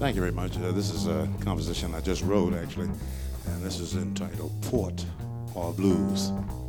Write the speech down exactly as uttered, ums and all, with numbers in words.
Thank you very much. Uh, this is a composition I just wrote, actually, and this is entitled Port or Blues.